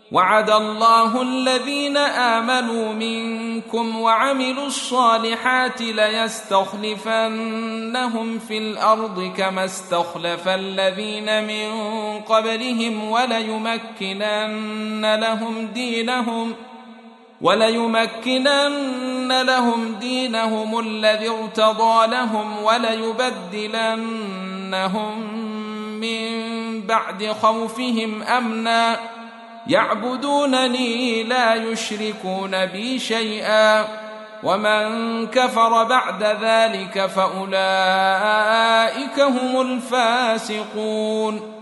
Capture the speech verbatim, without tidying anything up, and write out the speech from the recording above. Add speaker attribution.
Speaker 1: وعد الله الذين آمنوا منكم وعملوا الصالحات ليستخلفنهم في الأرض كما استخلف الذين من قبلهم وليمكنن لهم دينهم وليمكنن لهم دينهم الذي ارتضى لهم وليبدلنهم من بعد خوفهم أمنا يعبدونني لا يشركون بي شيئا ومن كفر بعد ذلك فأولئك هم الفاسقون.